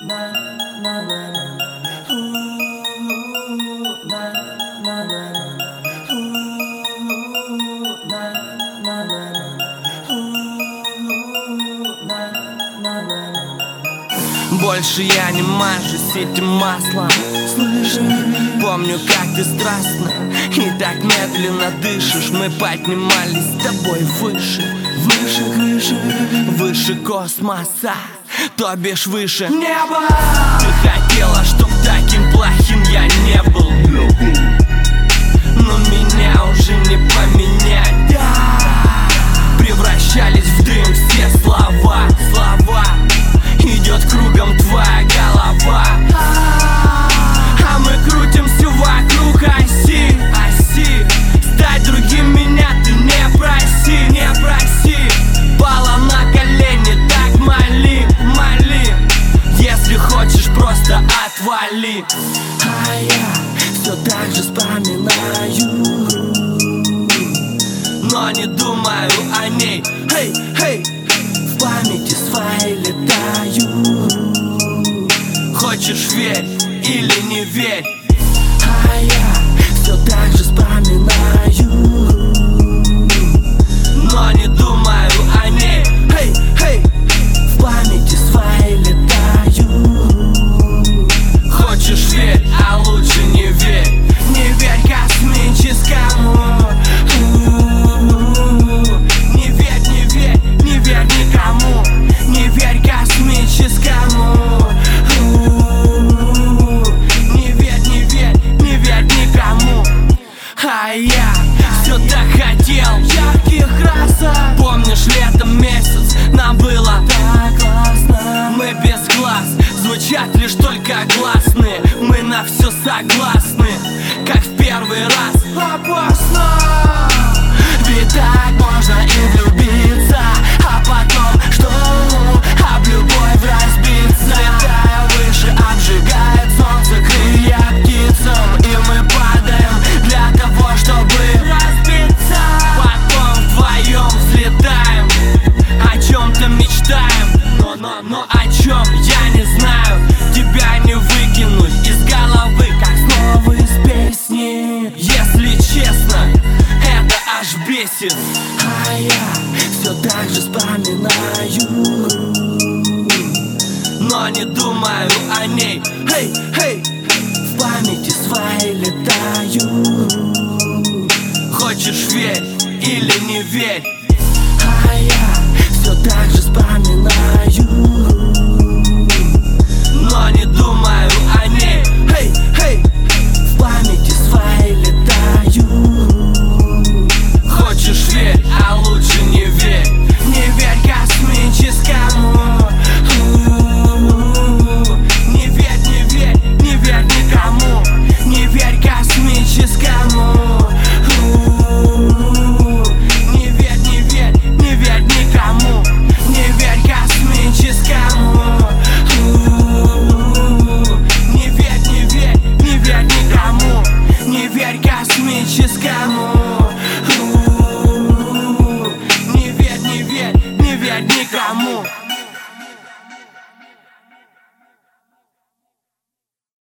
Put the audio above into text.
Больше я не мажусь этим маслом. Слышишь, помню, как ты страстно и так медленно дышишь. Мы поднимались с тобой выше, выше, выше, выше космоса, то бишь выше неба. Ты хотела, чтоб таким плохим я не был, но меня уже не поменять, да. Превращались в дым все слова, слова. Идет кругом твоя голова, а мы крутимся вокруг оси, оси. Стать другим меня ты не проси, не проси. Пала на колени, так моли, моли. Если хочешь, просто отвали. А я все так же вспоминаю, но не думаю о ней. Эй, эй, в памяти своей летаю. Хочешь верь или не верь, а я все так же вспоминаю, но не думаю о ней. Эй, эй, в памяти своей летаю. Хочешь верь, а лучше не верь. Не верь космическому. Не верь, не верь, не верь никому. Не верь космическому. Не верь, не верь, не верь никому. А я все так хотел ярких красок. Помнишь, летом месяц нам было так классно. Мы без глаз, звучат лишь только гласные. Мы на все согласны, как в первый раз. Опасно, ведь так можно и влюбиться, а потом что? Об любовь разбиться. Летая выше, обжигает солнце крылья птицам, и мы падаем для того, чтобы разбиться. Потом вдвоем взлетаем, о чем-то мечтаем, но о чем я не знаю. Тебя не выкинуть из головы, как снова из песни. Если честно, это аж бесит. А я все так же вспоминаю, но не думаю о ней. Эй, эй, в памяти своей летаю. Хочешь верь или не верь, а я все так же вспоминаю, но не думаю о ней. Эй, эй, в памяти своей летаю. Хочешь верь, а лучше не верь. Не верь космическому. Не верь, не верь, не верь никому. Не верь космическому. Не верь, не верь, не верь никому. Не верь космическому. Не верь, не верь, не верь никому. Не верь космическому.